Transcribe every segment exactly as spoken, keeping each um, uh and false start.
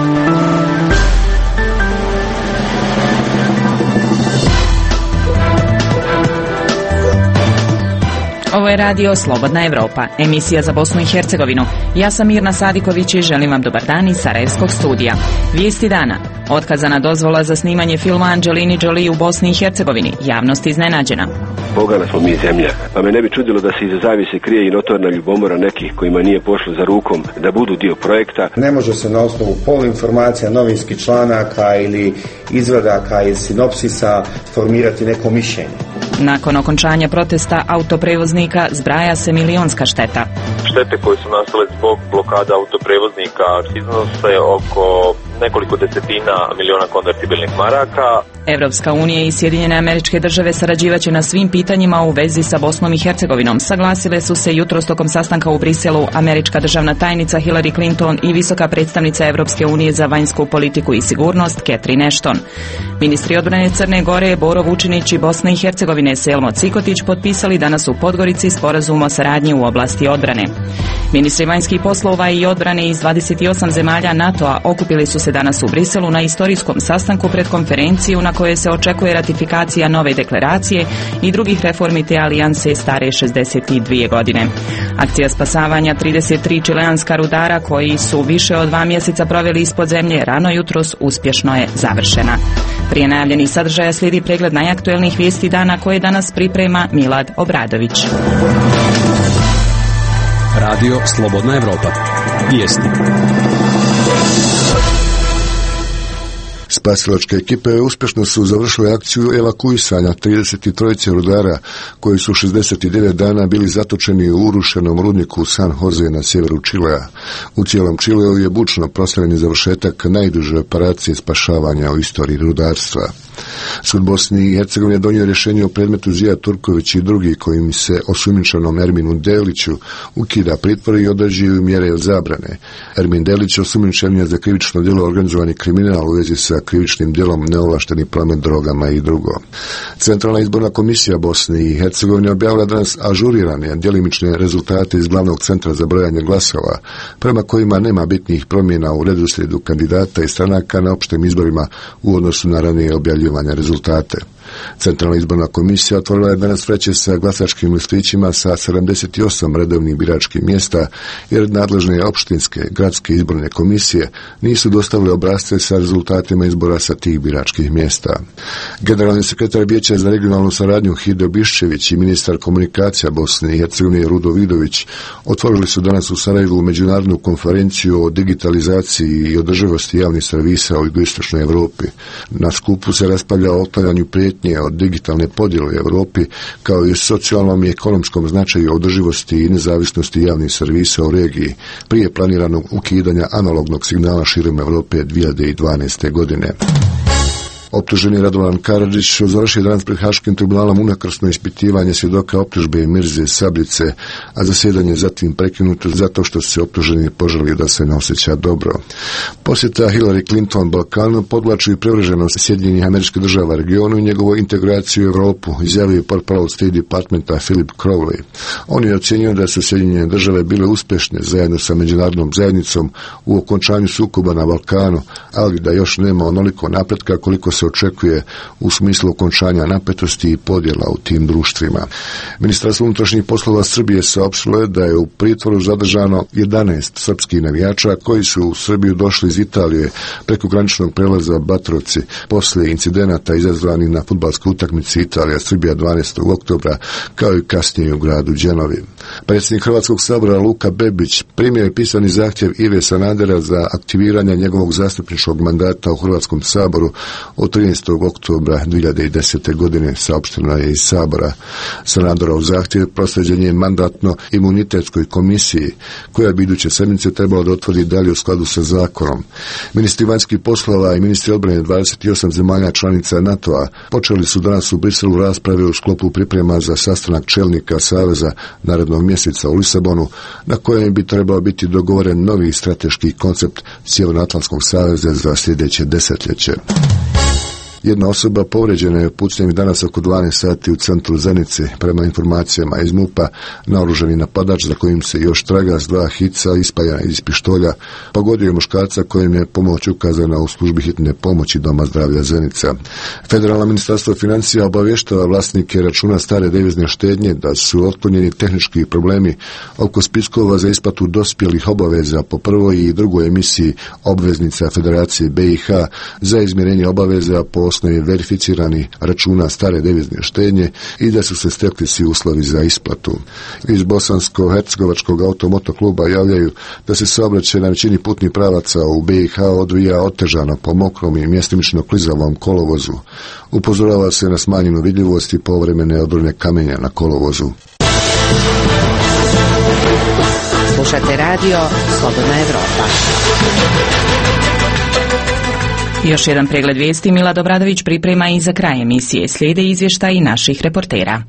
Ovo je radio Slobodna Evropa, emisija za Bosnu i Hercegovinu. Ja sam Mirna Sadiković i želim vam dobar dan iz Sarajevskog studija. Vijesti dana. Otkazana dozvola za snimanje filma Angelini Jolie u Bosni i Hercegovini. Javnost iznenađena. Bogana smo mi zemlja, pa me ne bi čudilo da se iza zavise krije i notorna ljubomora nekih kojima nije pošlo za rukom da budu dio projekta. Ne može se na osnovu poluinformacija, novinskih članaka ili izvadaka iz sinopsisa formirati neko mišljenje. Nakon okončanja protesta autoprevoznika zbraja se milionska šteta. Štete koje su nastale zbog blokada autoprevoznika iznose oko nekoliko desetina miliona konvertibilnih maraka. Evropska unija i Sjedinjene Američke Države sarađivaće na svim pitanjima u vezi sa Bosnom i Hercegovinom. Saglasile su se jutros tokom sastanka u Briselu američka državna tajnica Hillary Clinton i visoka predstavnica Evropske unije za vanjsku politiku i sigurnost Catherine Ashton. Ministri odbrane Crne Gore Boro Vučinić i Bosne i Hercegovine Selmo Cikotić potpisali danas u Podgorici sporazum o saradnji u oblasti odbrane. Ministri vanjskih poslova i odbrane iz dvadeset osam zemalja NATO-a okupili su se danas u Briselu na istorijskom sastanku pred konferenciju na kojoj se očekuje ratifikacija nove deklaracije i drugih reformi te alijanse stare šezdeset dvije godine. Akcija spasavanja trideset tri čileanska rudara koji su više od dva mjeseca proveli ispod zemlje rano jutros uspješno je završena. Prije najavljenih sadržaja slijedi pregled najaktuelnijih vijesti dana koje danas priprema Milad Obradović. Radio Slobodna Evropa. Vijesti. Spasilačke ekipe uspješno su završile akciju evakuisanja trideset tri rudara koji su šezdeset devet dana bili zatočeni u urušenom rudniku San Jose na sjeveru Čilea. U cijelom Čileu je bučno proslavljeni završetak najduže operacije spašavanja u istoriji rudarstva. Sud Bosni i Hercegovine donio rješenje o predmetu Zijad Turković i drugi kojim se osumnjičenom Erminu Deliću ukida pritvor i određuju mjere od zabrane. Ermin Delić osumnjičen je za krivično djelo organizovani kriminal u vezi sa krivičnim djelom neovlašteni promet drogama i drugo. Centralna izborna komisija Bosne i Hercegovine objavila danas ažurirane djelimične rezultate iz glavnog centra za brojanje glasova, prema kojima nema bitnih promjena u redoslijedu kandidata i stranaka na opštim izborima u odnosu na ranije objavljivanje rezultate. Centralna izborna komisija otvorila je danas vreće sa glasačkim listićima sa sedamdeset osam redovnih biračkih mjesta, jer nadležne opštinske gradske izborne komisije nisu dostavile obrasce sa rezultatima izbora sa tih biračkih mjesta. Generalni sekretar Vijeća za regionalnu saradnju Hido Biščević i ministar komunikacija Bosne i Hercegovine Rudo Vidović otvorili su danas u Sarajevu međunarodnu konferenciju o digitalizaciji i održivosti javnih servisa u jugoistočnoj Europi. Na skupu se raspravlja o otklanjanju prijetnje od digitalne podjele u Europi, kao i o socijalnom i ekonomskom značaju održivosti i nezavisnosti javnih servisa u regiji, prije planiranog ukidanja analognog signala širom Europe dvije tisuće dvanaeste. godine. Optuženi Radovan Karadžić završio danas pred Haškim tribunalom unakrsno ispitivanje svjedoka optužbe Mirze Sablice, a zasjedanje zatim prekinuto zato što se optuženi požalio da se ne osjeća dobro. Posjeta Hillary Clinton Balkanu podvlači privrženost Sjedinjenih Američkih Država regionu i njegovu integraciju u Europu, izjavio portparol State Departmenta Philip Crowley. On je ocjenio da su Sjedinjene Države bile uspješne zajedno sa međunarodnom zajednicom u okončanju sukoba na Balkanu, ali da još nema onoliko napretka koliko se očekuje u smislu okončanja napetosti i podjela u tim društvima. Ministarstvo unutrašnjih poslova Srbije saopštilo je da je u pritvoru zadržano jedanaest srpskih navijača koji su u Srbiju došli iz Italije preko graničnog prelaza Batrovci poslije incidenata izazvanih na fudbalskoj utakmici Italija-Srbija dvanaestog oktobra, kao i kasnije u gradu Đenovi. Predsjednik Hrvatskog sabora Luka Bebić primio je pisani zahtjev Ive Sanadera za aktiviranje njegovog zastupničkog mandata u Hrvatskom saboru od trinaestog oktobra dvije tisuće desete. godine, saopšteno je iz Sabora. Sanaderov zahtjev proslijeđen je mandatno-imunitetskoj komisiji, koja bi iduće sedmice trebala da otvori dalje u skladu sa zakonom. Ministri vanjskih poslova i ministri odbrane dvadeset osam zemalja članica NATO-a počeli su danas u Briselu rasprave u sklopu priprema za sastanak čelnika Saveza narednog mjeseca u Lisabonu, na kojem bi trebao biti dogovoren novi strateški koncept Sjevernoatlantskog saveza za sljedeće desetljeće. Jedna osoba povrijeđena je pucnjem danas oko dvanaest sati u centru Zenice. Prema informacijama iz MUP-a, naoružani napadač za kojim se još traga s dva hica ispaljena iz pištolja pogodio je muškarca kojem je pomoć ukazana u službi hitne pomoći Doma zdravlja Zenica. Federalno ministarstvo financija obavještava vlasnike računa stare devizne štednje da su otklonjeni tehnički problemi oko spiskova za isplatu dospjelih obaveza po prvoj i drugoj emisiji obveznica Federacije B i H za izmirenje obaveza po osnovi verificiranih računa stare devizne štednje i da su se stekli svi uslovi za isplatu. Iz Bosansko-hercegovačkog automotokluba javljaju da se saobraćaj na većini putnih pravaca u B i H odvija otežano po mokrom i mjestimično klizavom kolovozu. Upozorava se na smanjenu vidljivost i povremene odrone kamenja na kolovozu. Slušate radio Slobodna Evropa. Još jedan pregled vijesti Mila Dobradović priprema i za kraj emisije. Slijede izvještaji naših reportera.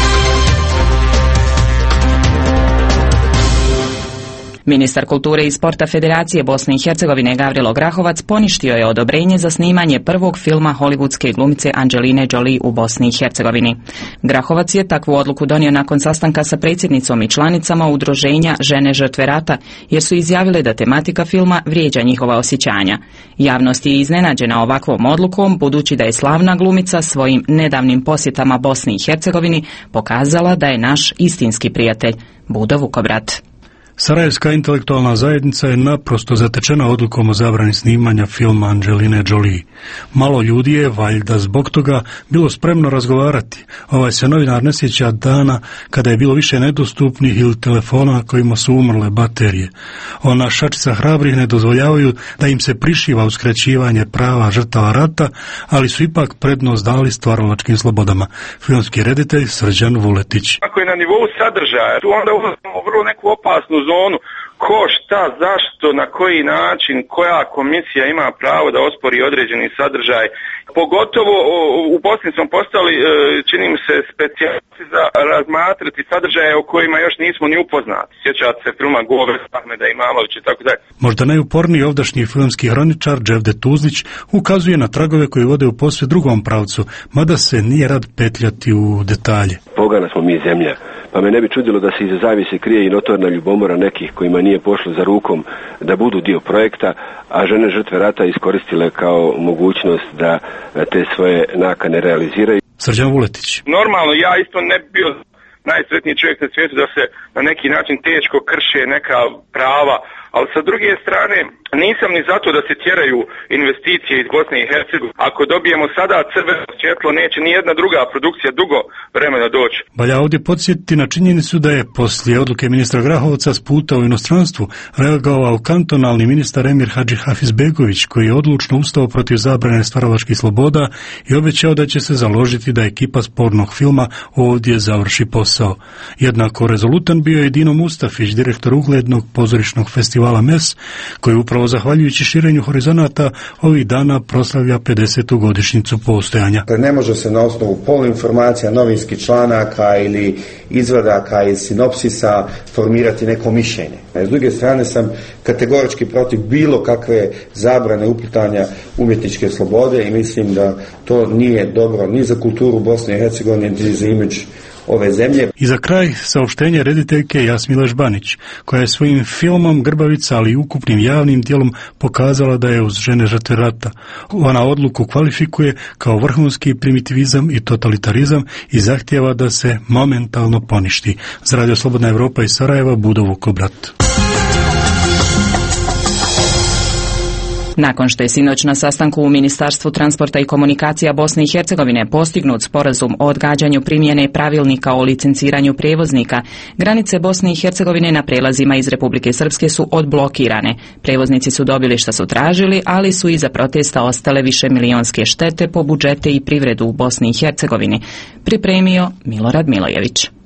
Ministar kulture i sporta Federacije Bosne i Hercegovine Gavrilo Grahovac poništio je odobrenje za snimanje prvog filma hollywoodske glumice Angeline Jolie u Bosni i Hercegovini. Grahovac je takvu odluku donio nakon sastanka sa predsjednicom i članicama udruženja Žene žrtve rata, jer su izjavile da tematika filma vrijeđa njihova osjećanja. Javnost je iznenađena ovakvom odlukom, budući da je slavna glumica svojim nedavnim posjetama Bosni i Hercegovini pokazala da je naš istinski prijatelj. Budo Vukobrat. Sarajevska intelektualna zajednica je naprosto zatečena odlukom o zabrani snimanja filma Angeline Jolie. Malo ljudi je, valjda zbog toga, bilo spremno razgovarati. Ovaj se novinar ne sjeća dana kada je bilo više nedostupnih ili telefona kojima su umrle baterije. Ona šačica hrabrih ne dozvoljavaju da im se prišiva uskraćivanje prava žrtava rata, ali su ipak prednost dali stvaralačkim slobodama. Filmski reditelj Srđan Vuletić. Ako je na nivou sadržaja, tu onda ulazimo u vrlo neku opasnu zonu. Ko, šta, zašto, na koji način, koja komisija ima pravo da ospori određeni sadržaj. Pogotovo u Bosni smo postali, čini mi se, specijalisti za razmatrati sadržaje o kojima još nismo ni upoznati. Sjećate se filma Govor Ahmeda Imamovića i tako dalje. Možda najuporniji ovdašnji filmski hroničar Dževdet Tuzlić ukazuje na tragove koji vode u posve drugom pravcu, mada se nije rad petljati u detalje. Pogana smo mi zemlja, pa me ne bi čudilo da se iza zavise krije i notorna ljubomora nekih kojima nije pošlo za rukom da budu dio projekta, a žene žrtve rata iskoristile kao mogućnost da te svoje nakane realiziraju. Srđan Vuletić. Normalno, ja isto ne bi bio najsretniji čovjek na svijetu da se na neki način teško krše neka prava, ali sa druge strane nisam ni zato da se tjeraju investicije iz Bosne i Hercegovine. Ako dobijemo sada crveno svjetlo, neće ni jedna druga produkcija dugo vremena doći. Valja ovdje podsjetiti na činjenicu da je poslije odluke ministra Grahovca s puta u inostranstvu reagovao kantonalni ministar Emir Hadži Hafizbegović, koji je odlučno ustao protiv zabrane stvaralačkih sloboda i obećao da će se založiti da ekipa spornog filma ovdje završi posao. Jednako rezolutan bio je Dino Mustafić, direktor uglednog pozorišnog festivala M E S, koji upravo zahvaljujući širenju horizonata ovih dana proslavlja pedesetu godišnjicu postojanja. Ne može se na osnovu poluinformacija, novinskih članaka ili izvadaka iz sinopsisa formirati neko mišljenje. S druge strane sam kategorički protiv bilo kakve zabrane uplitanja umjetničke slobode i mislim da to nije dobro ni za kulturu Bosne i Hercegovine, ni za imidž ove zemlje. I za kraj saopštenje rediteljke Jasmile Žbanić, koja je svojim filmom Grbavica, ali i ukupnim javnim djelom pokazala da je uz žene žrtve rata. Ona odluku kvalifikuje kao vrhunski primitivizam i totalitarizam i zahtijeva da se momentalno poništi. Za Radio Slobodna Evropa iz Sarajeva, Budo Vukobrat. Nakon što je sinoć na sastanku u Ministarstvu transporta i komunikacija Bosne i Hercegovine postignut sporazum o odgađanju primjene pravilnika o licenciranju prijevoznika, granice Bosne i Hercegovine na prelazima iz Republike Srpske su odblokirane. Prevoznici su dobili što su tražili, ali su iza protesta ostale više milionske štete po budžete i privredu u Bosni i Hercegovini. Pripremio Milorad Milojević.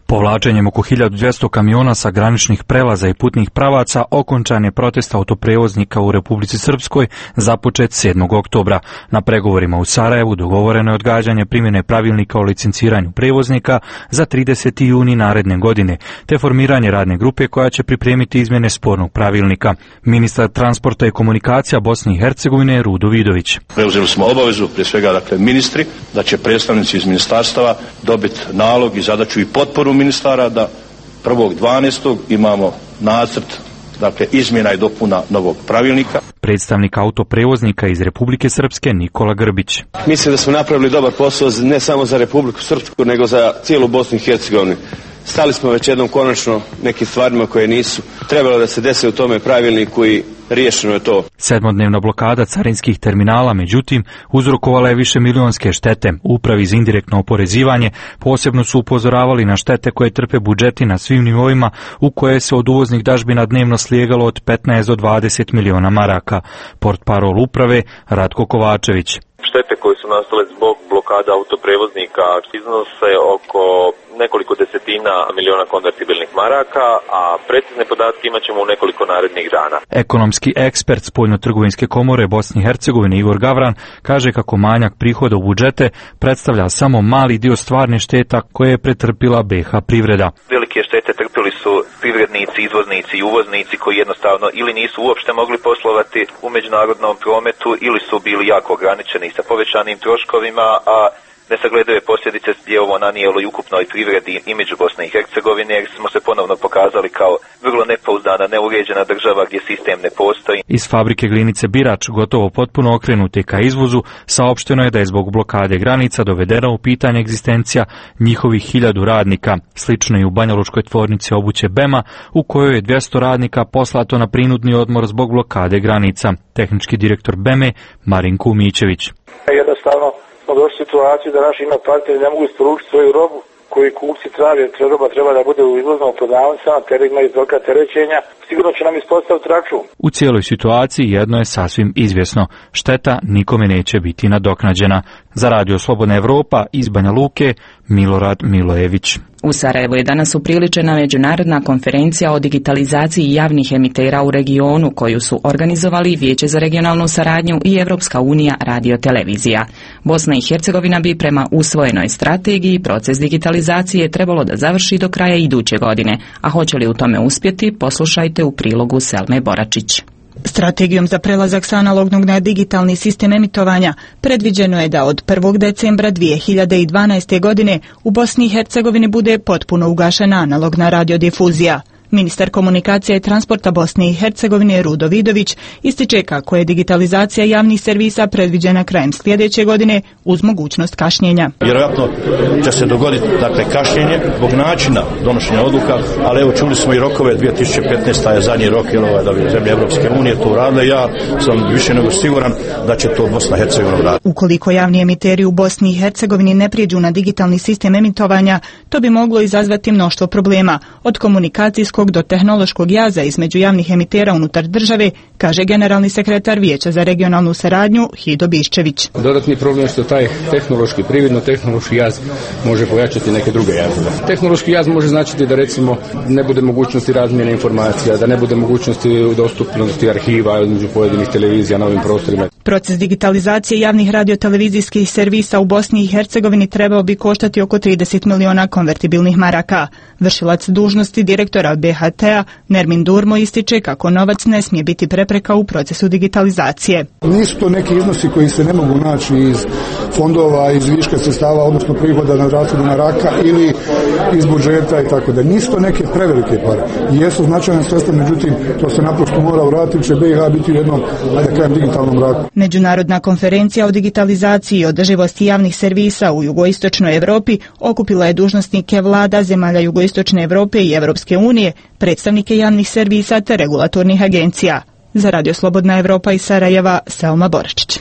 Povlačenjem oko hiljadu dvjesto kamiona sa graničnih prelaza i putnih pravaca okončan je protest autoprevoznika u Republici Srpskoj započet sedmog oktobra. Na pregovorima u Sarajevu dogovoreno je odgađanje primjene pravilnika o licenciranju prevoznika za trideseti juni naredne godine, te formiranje radne grupe koja će pripremiti izmjene spornog pravilnika. Ministar transporta i komunikacija Bosne i Hercegovine Rudo Vidović. Preuzeli smo obavezu, prije svega dakle ministri, da će predstavnici iz ministarstava dobiti nalog i zadaću i potporu ministara da prvog dvanaestog imamo nacrt, dakle izmjena i dopuna novog pravilnika. Predstavnik autoprevoznika iz Republike Srpske Nikola Grbić. Mislim da smo napravili dobar posao ne samo za Republiku Srpsku, nego za cijelu Bosnu i Hercegovinu. Stali smo već jednom konačno nekim stvarima koje nisu trebalo da se dese u tome pravilniku i riješeno je to. Sedmodnevna blokada carinskih terminala, međutim, uzrokovala je više milionske štete. Upravi za indirektno oporezivanje posebno su upozoravali na štete koje trpe budžeti na svim nivoima, u koje se od uvoznih dažbina dnevno slijegalo od petnaest do dvadeset miliona maraka. Portparol uprave Ratko Kovačević. Štete koje su nastale zbog blokada autoprevoznika iznose oko nekoliko desetina miliona konvertibilnih maraka, a precizne podatke imat ćemo u nekoliko narednih dana. Ekonomski ekspert Spoljno-trgovinske komore Bosne i Hercegovine Igor Gavran kaže kako manjak prihoda u budžete predstavlja samo mali dio stvarne šteta koje je pretrpila B iH privreda. Velike štete trpili su privrednici, izvoznici i uvoznici koji jednostavno ili nisu uopšte mogli poslovati u međunarodnom prometu ili su bili jako ograničeni sa povećanim troškovima, a nesagledave posljedice je ovo nanijelo i ukupnoj privredi i među Bosne i Hercegovine, jer smo se ponovno pokazali kao vrlo nepouzdana, neuređena država gdje sistem ne postoji. Iz fabrike glinice Birač, gotovo potpuno okrenute ka izvozu, saopšteno je da je zbog blokade granica dovedena u pitanje egzistencija njihovih hiljadu radnika. Slično i u banjalučkoj tvornici obuće Bema, u kojoj je dvjesto radnika poslato na prinudni odmor zbog blokade granica. Tehnički direktor Beme Marinko Umićević. Jednostavno smo došli u situaciju da naši ima partneri ne mogu isporučiti svoju robu koji kupci traže, roba treba da bude u izvoznom prodavnicama, ter imaju tolika terećenja, sigurno će nam ispostaviti račun. U cijeloj situaciji jedno je sasvim izvjesno, šteta nikome neće biti nadoknađena. Za Radio Slobodna Evropa iz Banja Luke, Milorad Milojević. U Sarajevu je danas upriličena međunarodna konferencija o digitalizaciji javnih emitera u regionu, koju su organizovali Vijeće za regionalnu saradnju i Evropska unija radiotelevizija. Bosna i Hercegovina bi prema usvojenoj strategiji proces digitalizacije trebalo da završi do kraja iduće godine, a hoće li u tome uspjeti, poslušajte u prilogu Selme Boračić. Strategijom za prelazak sa analognog na digitalni sistem emitovanja predviđeno je da od prvog decembra dvije hiljade dvanaeste. godine u Bosni i Hercegovini bude potpuno ugašena analogna radiodifuzija. Ministar komunikacije i transporta Bosne i Hercegovine Rudo Vidović ističe kako je digitalizacija javnih servisa predviđena krajem sljedeće godine uz mogućnost kašnjenja. Vjerojatno će se dogoditi dakle kašnjenje zbog načina donošenja odluka, ali evo čuli smo i rokove, dvije tisuće petnaesta. je zadnji rok jer ovaj da bi zemlje Evropske unije to uradile. Ja sam više nego siguran da će to Bosna i Hercegovina uraditi. Ukoliko javni emiteri u Bosni i Hercegovini ne prijeđu na digitalni sistem emitovanja, to bi moglo izazvati mnoštvo problema, od komunikacijskog do tehnološkog jaza između javnih emitera unutar države, kaže generalni sekretar Vijeća za regionalnu saradnju Hido Biščević. Dodatni problem je što taj tehnološki, prividno-tehnološki jaz može pojačati neke druge jazove. Tehnološki jaz može značiti da recimo ne bude mogućnosti razmjene informacija, da ne bude mogućnosti dostupnosti arhiva između pojedinih televizija na ovim prostorima. Proces digitalizacije javnih radiotelevizijskih servisa u Bosni i Hercegovini trebao bi koštati oko trideset miliona konvertibilnih maraka. Vršilac dužnosti direktora B iH T-a Nermin Durmo ističe kako novac ne smije biti prepreka u procesu digitalizacije. Nisu to neki iznosi koji se ne mogu naći iz fondova, iz viška sredstava, odnosno prihoda na rashodima raka ili iz budžeta i tako da. Nisu to neke prevelike pare. Jesu značajna sredstva, međutim to se naprosto mora uraditi, će B iH biti u jednom, ajde kažem, digitalnom raku. Međunarodna konferencija o digitalizaciji i održivosti javnih servisa u jugoistočnoj Europi okupila je dužnosnike vlada zemalja jugoistočne Europe i Evropske unije, predstavnike javnih servisa te regulatornih agencija. Za Radio Slobodna Evropa iz Sarajeva, Selma Boračić.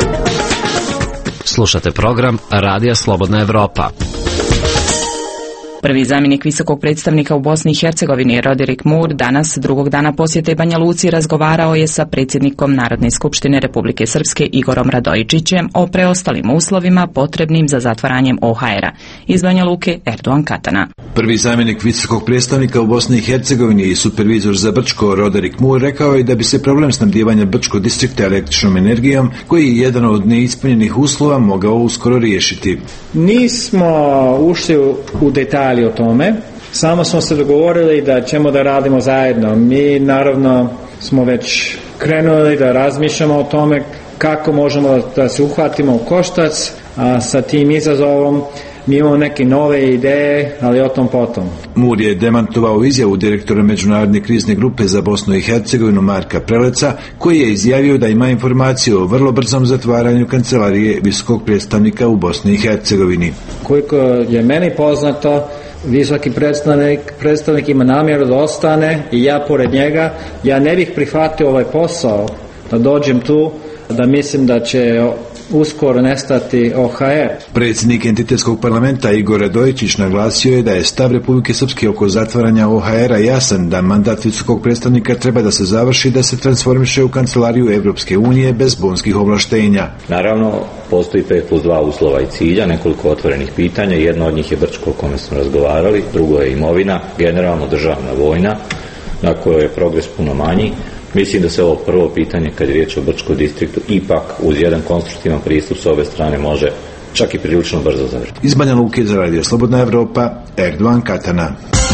Slušate program Radija Slobodna Evropa. Prvi zamjenik visokog predstavnika u Bosni i Hercegovini Roderick Moore danas, drugog dana posjete Banja Luci, razgovarao je sa predsjednikom Narodne skupštine Republike Srpske Igorom Radojičićem o preostalim uslovima potrebnim za zatvaranjem O H R-a. Iz Banja Luke, Erdogan Katana. Prvi zamjenik visokog predstavnika u Bosni i Hercegovini i supervizor za Brčko Roderick Moore rekao je da bi se problem snabdijevanja Brčko distrikta električnom energijom, koji je jedan od neispunjenih uslova, mogao uskoro riješiti. Nismo ušli u detalje o tome, samo smo se dogovorili da ćemo da radimo zajedno. Mi naravno smo već krenuli da razmišljamo o tome kako možemo da se uhvatimo u koštac a sa tim izazovom. Mi imamo neke nove ideje, ali o tom potom. Moore je demantovao izjavu direktora Međunarodne krizne grupe za Bosnu i Hercegovinu Marka Preleca, koji je izjavio da ima informaciju o vrlo brzom zatvaranju kancelarije visokog predstavnika u Bosni i Hercegovini. Koliko je meni poznato, visoki predstavnik, predstavnik ima namjeru da ostane i ja pored njega. Ja ne bih prihvatio ovaj posao da dođem tu, da mislim da će uskoro nestati O H R. Predsjednik entitetskog parlamenta Igor Radojičić naglasio je da je stav Republike Srpske oko zatvaranja O H R-a jasan, da mandat visokog predstavnika treba da se završi, da se transformiše u kancelariju Evropske unije bez bonskih ovlaštenja. Naravno, postoji pet plus dva uslova i cilja, nekoliko otvorenih pitanja, jedno od njih je Brčko o kome smo razgovarali, drugo je imovina, generalno državna vojna, na kojoj je progres puno manji. Mislim da se ovo prvo pitanje, kad je riječ o Brčkom distriktu, ipak uz jedan konstruktivan pristup s ove strane može čak i prilično brzo završiti. Iz Banja Luke za Radio Slobodna Evropa, Erdogan Katana.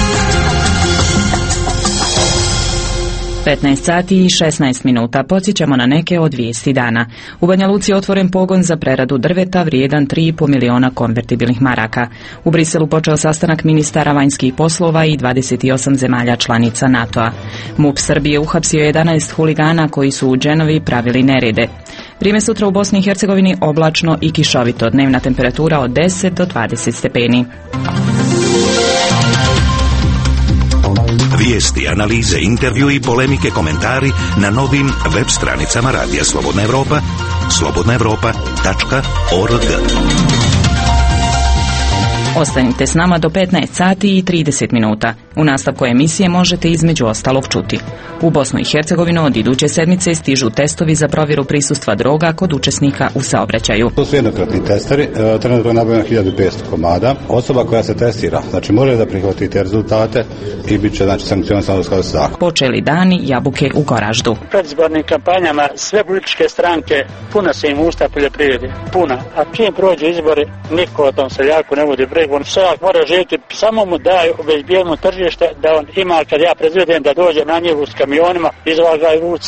petnaest sati i šesnaest minuta. Podsjećamo na neke od vijesti dana. U Banja Luci je otvoren pogon za preradu drveta vrijedan tri i pol miliona konvertibilnih maraka. U Briselu počeo sastanak ministara vanjskih poslova i dvadeset osam zemalja članica NATO-a. M U P Srbije uhapsio jedanaest huligana koji su u Dženovi pravili nerede. Vrijeme sutra u Bosni i Hercegovini oblačno i kišovito. Dnevna temperatura od deset do dvadeset stepeni. Vijesti, analize, intervju i polemike, komentari na novim web stranicama Radija Slobodna Evropa, slobodna evropa tačka org. Ostanite s nama do petnaest sati i trideset minuta. U nastavku emisije možete između ostalog čuti. U Bosnu i Hercegovinu od iduće sedmice stižu testovi za provjeru prisustva droga kod učesnika u saobraćaju. To su jednokratni testeri, trenutno je nabavljeno hiljadu petsto komada. Osoba koja se testira, znači može da prihvati te rezultate i bit će znači sankcionisano u skladu sa zakonom. Počeli dani jabuke u Goraždu. U predizbornim kampanjama sve političke stranke puna se im usta poljoprivrede, puna. A čim prođe izbori, niko o tom seljaku ne vodi brigu. Seljak mora živjeti, samo mu daj obezbijedno tržište da on ima, kad ja prezvedem, da dođe na njivu s kamionima, izvažaj vuci.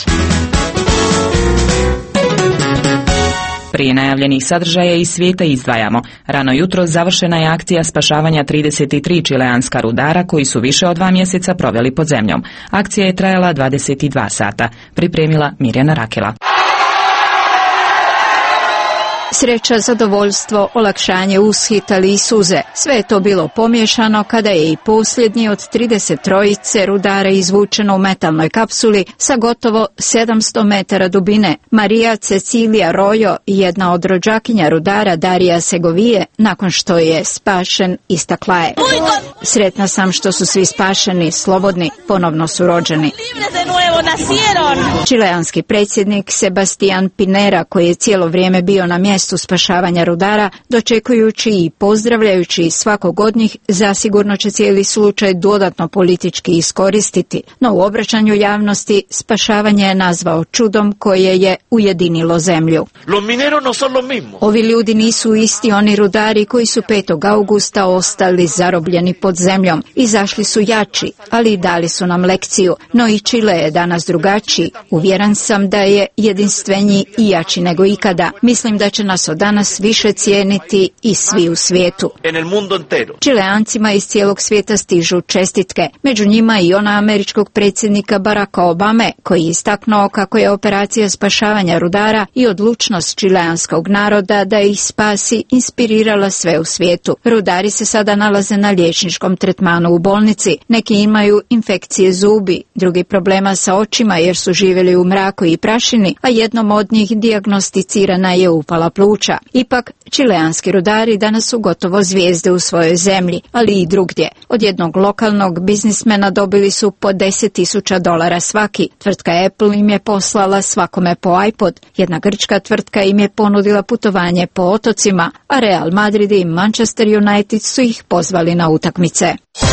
Prije najavljenih sadržaja iz svijeta izdvajamo. Rano jutro završena je akcija spašavanja trideset tri čileanska rudara koji su više od dva mjeseca proveli pod zemljom. Akcija je trajala dvadeset dva sata. Pripremila Mirjana Rakela. Sreća, zadovoljstvo, olakšanje, ushitali i suze. Sve je to bilo pomiješano kada je i posljednji od trideset trojice rudara izvučeno u metalnoj kapsuli sa gotovo sedamsto metara dubine. Marija Cecilija Rojo, jedna od rođakinja rudara Darija Segovije, nakon što je spašen, istakla je: "Sretna sam što su svi spašeni, slobodni, ponovno su rođeni." Čileanski predsjednik Sebastian Pinera, koji je cijelo vrijeme bio na mjestu spašavanja rudara, dočekujući i pozdravljajući svakog od njih, zasigurno će cijeli slučaj dodatno politički iskoristiti. No u obraćanju javnosti spašavanje je nazvao čudom koje je ujedinilo zemlju. Ovi ljudi nisu isti oni rudari koji su petog augusta ostali zarobljeni pod zemljom. Izašli su jači, ali i dali su nam lekciju. No i Čile je danas drugačiji. Uvjeren sam da je jedinstveniji i jači nego ikada. Mislim da će nas od danas više cijeniti i svi u svijetu. Čileancima iz cijelog svijeta stižu čestitke. Među njima i ona američkog predsjednika Baracka Obame, koji je istaknuo kako je operacija spašavanja rudara i odlučnost čileanskog naroda da ih spasi inspirirala sve u svijetu. Rudari se sada nalaze na liječničkom tretmanu u bolnici. Neki imaju infekcije zubi, drugi problema sa očima jer su živjeli u mraku i prašini, a jednom od njih dijagnosticirana je upala pluća. Ipak, čileanski rudari danas su gotovo zvijezde u svojoj zemlji, ali i drugdje. Od jednog lokalnog biznismena dobili su po deset tisuća dolara svaki. Tvrtka Apple im je poslala svakome po iPod. Jedna grčka tvrtka im je ponudila putovanje po otocima, a Real Madrid i Manchester United su ih pozvali na utakmice.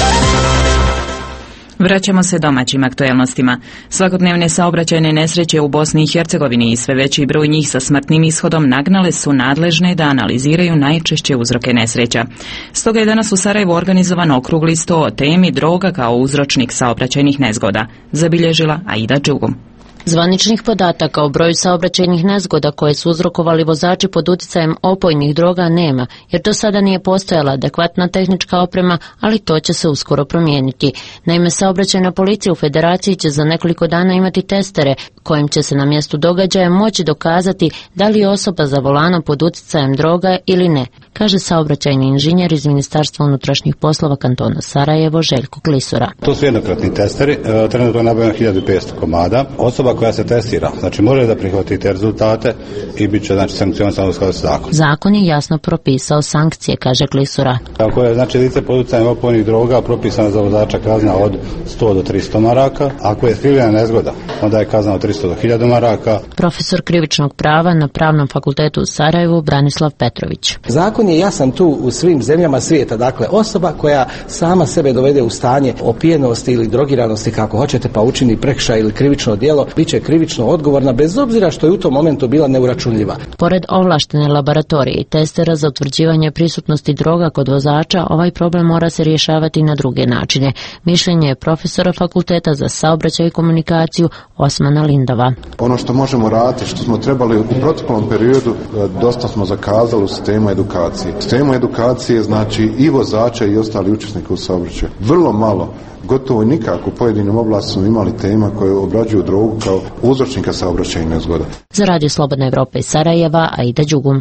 Vraćamo se domaćim aktuelnostima. Svakodnevne saobraćajne nesreće u Bosni i Hercegovini i sve veći broj njih sa smrtnim ishodom nagnale su nadležne da analiziraju najčešće uzroke nesreća. Stoga je danas u Sarajevu organizovan okrugli sto o temi droga kao uzročnik saobraćajnih nezgoda, zabilježila Aida Đugum. Zvaničnih podataka o broju saobraćajnih nezgoda koje su uzrokovali vozači pod utjecajem opojnih droga nema, jer do sada nije postojala adekvatna tehnička oprema, ali to će se uskoro promijeniti. Naime, saobraćajna policija u Federaciji će za nekoliko dana imati testere kojim će se na mjestu događaja moći dokazati da li je osoba za volanom pod utjecajem droga ili ne, kaže saobraćajni inženjer iz Ministarstva unutrašnjih poslova kantona Sarajevo Željko Klisura. To su jednokratni testeri, trenutno je nabavljeno hiljadu petsto komada. Osoba koja se testira, znači može da prihvati te rezultate i bit će znači sankcionisano u skladu sa zakonom. Zakon je jasno propisao sankcije, kaže Klisura. Ako je znači lice pod utjecajem opojnih droga, propisana za vozača kazna od sto do tristo maraka. Ako je skrivljena nezgoda, onda je kazna od tristo do hiljadu maraka. Profesor krivičnog prava na Pravnom fakultetu u Sarajevu Branislav Petrović. Zakon je jasan tu u svim zemljama svijeta. Dakle, osoba koja sama sebe dovede u stanje opijenosti ili drogiranosti, kako hoćete, pa učini prekršaj ili krivično djelo, bit će krivično odgovorna bez obzira što je u tom momentu bila neuračunljiva. Pored ovlaštene laboratorije i testera za utvrđivanje prisutnosti droga kod vozača, ovaj problem mora se rješavati na druge načine. Mišljenje je profesora Fakulteta za saobraćaj i komunikaciju Osmana Lindova. Ono što možemo raditi, što smo trebali u proteklom periodu, dosta smo zakazali u sistemu edukacije. Sistemu edukacije znači i vozača i ostali učesnika u saobraćaju. Vrlo malo, gotovo nikako u pojedinim oblastima smo imali tema koje obrađuju drogu kao uzročnika saobraćajnih nezgoda. Za Radio Slobodna Evropa iz Sarajeva, Aida Đugum.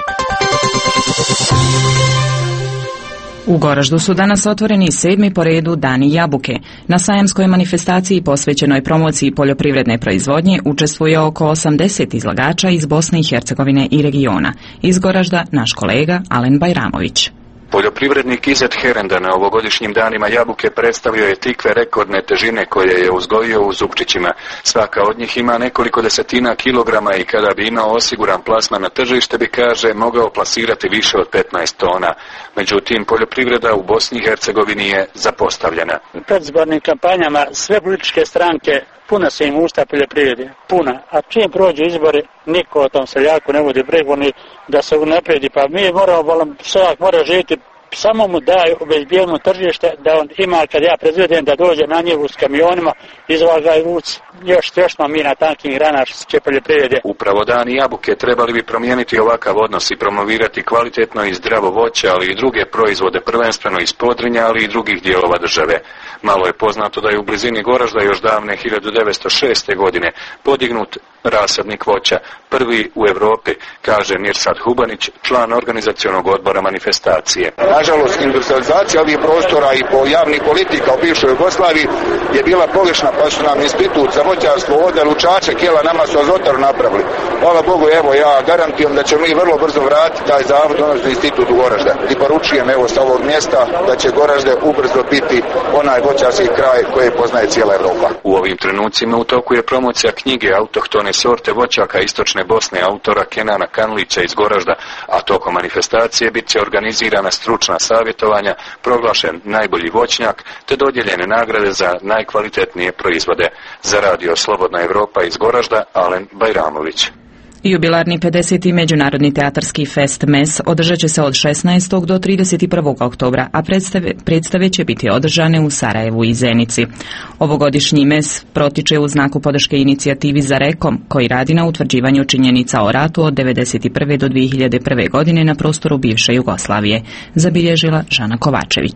U Goraždu su danas otvoreni sedmi po redu Dani jabuke. Na sajamskoj manifestaciji posvećenoj promociji poljoprivredne proizvodnje učestvuje oko osamdeset izlagača iz Bosne i Hercegovine i regiona. Iz Goražda naš kolega Alen Bajramović. Poljoprivrednik Izet Herenda na ovogodišnjim danima jabuke predstavio je tikve rekordne težine koje je uzgojio u zupčićima. Svaka od njih ima nekoliko desetina kilograma i kada bi imao osiguran plasman na tržište bi, kaže, mogao plasirati više od petnaest tona. Međutim, poljoprivreda u Bosni i Hercegovini je zapostavljena. U predizbornim kampanjama sve političke stranke puna se im usta poljoprivrede, puna. A čim prođu izbori, niko o tom seljaku ne vodi brigu ni da se unapredi. Pa mi moramo, seljak mora živjeti, samo mu daju obezbijedno tržište da on ima, kad ja predvidim, da dođe na njevu s kamionima, izvaga i vuci. Još, još smo mi na tankim grana što se će poljoprivrede. Upravo dani jabuke trebali bi promijeniti ovakav odnos i promovirati kvalitetno i zdravo voće, ali i druge proizvode, prvenstveno iz Podrinja, ali i drugih dijelova države. Malo je poznato da je u blizini Goražda još davne hiljadu devetsto šeste. godine podignut rasadnik voća, prvi u Europi, kaže Mirsad Hubanić, član organizacionog odbora manifestacije. Nažalost, industrializacija ovih prostora i po javnih politika u bivšoj Jugoslaviji je bila pogrešna, pa su nam institut za voćarstvo ovdje Lučače, Kjela, nama su azotaru napravili. Hvala Bogu, evo, ja garantiram da ćemo mi vrlo brzo vratiti taj zavod, odnosno institut u Goražda. I poručujem, evo, sa ovog mjesta da će Goražde ubrzo biti onaj voćarski kraj koji poznaje cijela Evropa. U ovim trenucima u toku je promocija knjige autohtone sorte voćaka istočne Bosne autora Kenana Kanlića iz Goražda, a tokom manifestacije bit će organizirana stručna savjetovanja, proglašen najbolji voćnjak te dodijeljene nagrade za najkvalitetnije proizvode. Za Radio Slobodna Evropa iz Goražda, Alen Bajramović. Jubilarni pedeseti Međunarodni teatarski fest Mes održat će se od šesnaestog do trideset prvog oktobra, a predstave, predstave će biti održane u Sarajevu i Zenici. Ovogodišnji Mes protiče u znaku podrške inicijativi Za rekom, koji radi na utvrđivanju činjenica o ratu od devedeset prve do dvije hiljade prve. godine na prostoru bivše Jugoslavije, zabilježila Žana Kovačević.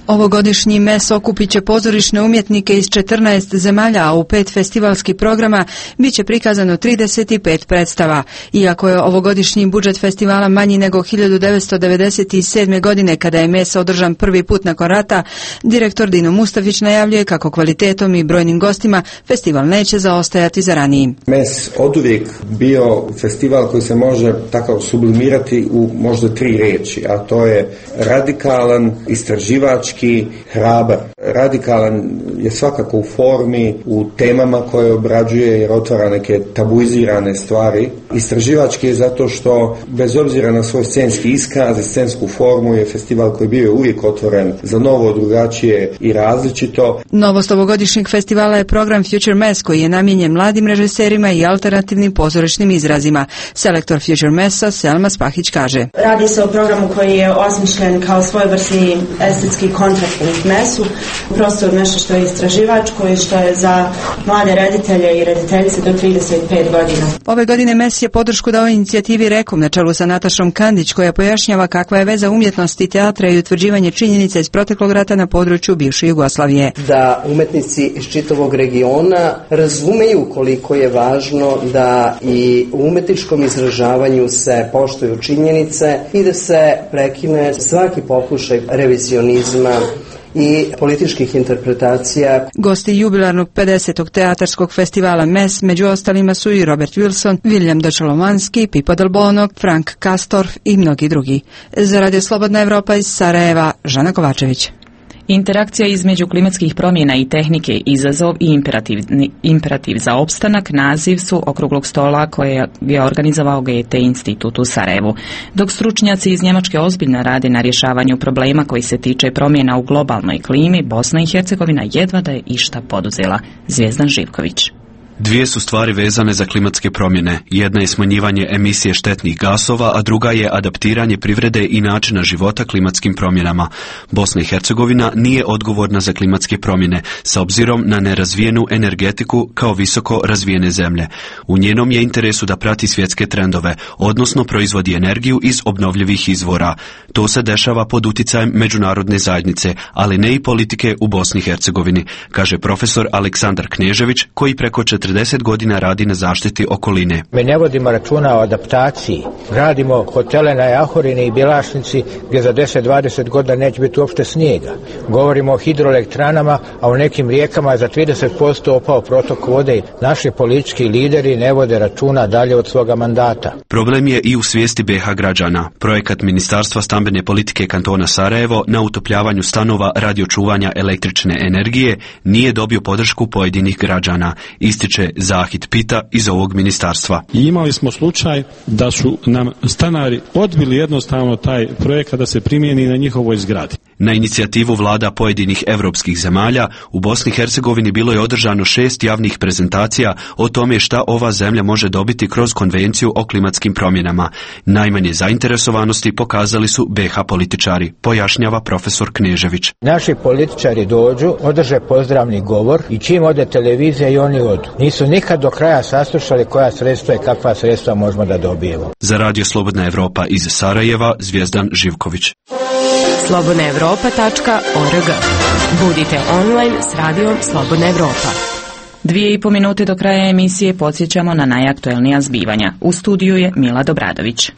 Ovogodišnji mes okupit će pozorišne umjetnike iz četrnaest zemalja, a u pet festivalskih programa bit će prikazano trideset pet predstava. Iako je ovogodišnji budžet festivala manji nego hiljadu devetsto devedeset sedme. godine kada je mes održan prvi put nakon rata, direktor Dino Mustafić najavljuje kako kvalitetom i brojnim gostima festival neće zaostajati za ranijim. Mes oduvijek bio festival koji se može tako sublimirati u možda tri riječi, a to je radikalan, istraživački, hrabar. Radikalan je svakako u formi, u temama koje obrađuje jer otvara neke tabuizirane stvari. Istraživački je zato što bez obzira na svoj scenski iskaz i scensku formu je festival koji bio uvijek otvoren za novo, drugačije i različito. Novost ovogodišnjeg festivala je program Future Mass koji je namijenjen mladim režiserima i alternativnim pozorišnim izrazima. Selektor Future Massa Selma Spahić kaže: Radi se o programu koji je osmišljen kao svojevrsni estetski kontrapunkt mesu, prosto nešto što je istraživačko i što je za mlade reditelje i rediteljice do trideset pet godina. Ove godine mes je podršku dao inicijativi Rekom na čelu sa Natašom Kandić koja pojašnjava kakva je veza umjetnosti, teatra i utvrđivanje činjenica iz proteklog rata na području bivše Jugoslavije. Da umetnici iz čitavog regiona razumeju koliko je važno da i u umetničkom izražavanju se poštuju činjenice i da se prekine svaki pokušaj revizionizma i političkih interpretacija. Gosti jubilarnog pedesetog teatarskog festivala mes među ostalima su i Robert Wilson, William Dočalomanski, Pipo Del Bono, Frank Kastorf i mnogi drugi. Za Radio Slobodna Evropa iz Sarajeva, Žana Kovačević. Interakcija između klimatskih promjena i tehnike, izazov i imperativ, imperativ za opstanak, naziv su okruglog stola koje je organizovao G T institut u Sarajevu. Dok stručnjaci iz Njemačke ozbiljno rade na rješavanju problema koji se tiče promjena u globalnoj klimi, Bosna i Hercegovina jedva da je išta poduzela. Zvijezdan Živković. Dvije su stvari vezane za klimatske promjene. Jedna je smanjivanje emisije štetnih gasova, a druga je adaptiranje privrede i načina života klimatskim promjenama. Bosna i Hercegovina nije odgovorna za klimatske promjene, s obzirom na nerazvijenu energetiku kao visoko razvijene zemlje. U njenom je interesu da prati svjetske trendove, odnosno proizvodi energiju iz obnovljivih izvora. To se dešava pod uticajem međunarodne zajednice, ali ne i politike u Bosni i Hercegovini, kaže profesor Aleksandar Knežević, koji preko četrdeset godina radi na zaštiti okoline. Mi ne vodimo računa o adaptaciji. Gradimo hotele na Jahorini i Bjelašnici gdje za deset do dvadeset godina neće biti uopšte snijega. Govorimo o hidroelektranama, a u nekim rijekama je za trideset posto opao protok vode. Naši politički lideri ne vode računa dalje od svoga mandata. Problem je i u svijesti B iH građana. Projekat Ministarstva stambene politike kantona Sarajevo na utopljavanju stanova radi očuvanja električne energije nije dobio podršku pojedinih građana. Ističe Zahid Pita iz ovog ministarstva. I imali smo slučaj da su nam stanari odbili jednostavno taj projekat da se primijeni na njihovoj zgradi. Na inicijativu vlada pojedinih europskih zemalja u Bosni i Hercegovini bilo je održano šest javnih prezentacija o tome šta ova zemlja može dobiti kroz konvenciju o klimatskim promjenama. Najmanje zainteresovanosti pokazali su B iH političari, pojašnjava profesor Knežević. Naši političari dođu, održe pozdravni govor i čim ode televizija i oni odu. Nisu nikad do kraja saslušali koja sredstva i kakva sredstva možemo da dobijemo. Za Radio Slobodna Evropa iz Sarajeva, Zvijezdan Živković. slobodna evropa tačka org. Budite online s radijom Slobodna Evropa. Dvije i po minute do kraja emisije podsjećamo na najaktuelnija zbivanja. U studiju je Mila Dobradović.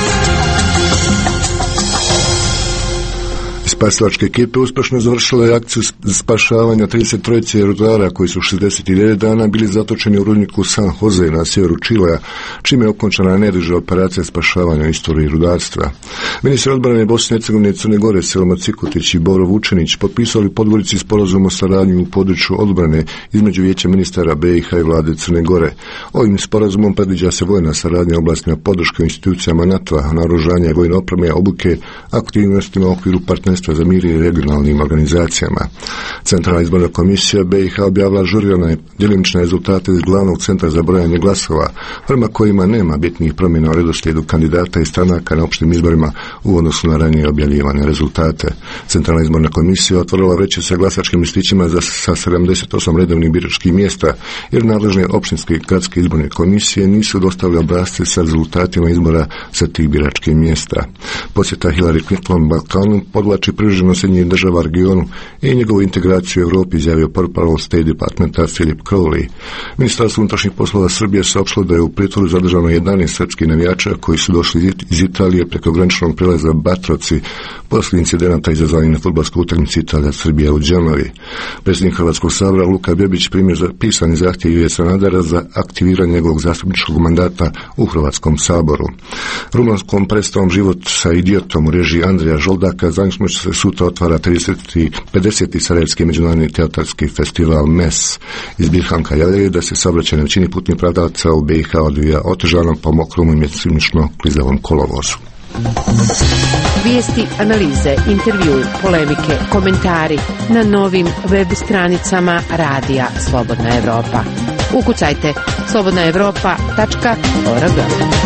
Spasilačke ekipe uspješno završile akciju spašavanja trideset trojice rudara koji su šezdeset devet dana bili zatočeni u rudniku San Jose na sjeveru Čilea, čime je okončana najduža operacija spašavanja u istoriji rudarstva. Ministri odbrane Bosne i Hercegovine i Crne Gore Selma Cikutić i Boro Vučenić potpisali Podgorici sporazum o saradnji u području odbrane između Vijeća ministara B iH i vlade Crne Gore. Ovim sporazumom predviđa se vojna saradnja u oblastima podrške institucijama NATO-a, naoružanja, vojne opreme, obuke, aktivnostima u okviru partnerstva za mir i regionalnim organizacijama. Centralna izborna komisija B iH objavila ažurirane djelimične rezultate iz glavnog centra za brojanje glasova, prema kojima nema bitnih promjena u redoslijedu kandidata i stranaka na opštim izborima u odnosu na ranije objavljivane rezultate. Centralna izborna komisija otvorila vreće sa glasačkim listićima za sa sedamdeset osam redovnih biračkih mjesta, jer nadležne opštinske i gradske izborne komisije nisu dostavile obrasce sa rezultatima izbora sa tih biračkih mjesta. Posjeta Hillary Clinton Balkanu podvlači privrženo Sjedinjenih država regionu i njegovu integraciju u Europi, izjavio portparol State Departmenta Philip Crowley. Ministarstvo unutrašnjih poslova Srbije saopštilo da je u pritvoru zadržano jedanaest srpskih navijača koji su došli iz Italije preko graničnog prelaza Batroci poslije incidenata izazvanih na fudbalskoj utakmici Italija-Srbija u Đanovi. Predsjednik Hrvatskog sabora Luka Bebić primio za pisani zahtjev Ive Sanadera za aktiviranje njegovog zastupničkog mandata u Hrvatskom saboru. Rumanskom predstavom Život sa idiotom u režiji Andreja Žoldaka zvanično se sutra otvara trideseti pedeseti Sarajevski međunarodni teatarski festival M E S. Iz Birhanka javljaju da se saobraćaj na većini putnih pravdaca u B i H odvija otežano po mokrom i mjesimično klizavom kolovozu. Vijesti, analize, intervju, polemike, komentari na novim web stranicama Radija Slobodna Evropa. Ukucajte slobodna evropa tačka org.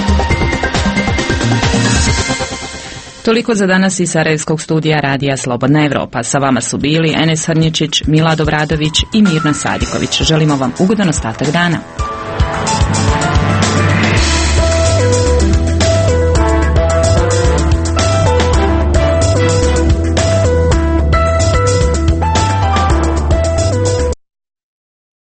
Toliko za danas iz Sarajevskog studija Radija Slobodna Evropa. Sa vama su bili Enes Hrnječić, Milad Obradović i Mirna Sadiković. Želimo vam ugodan ostatak dana.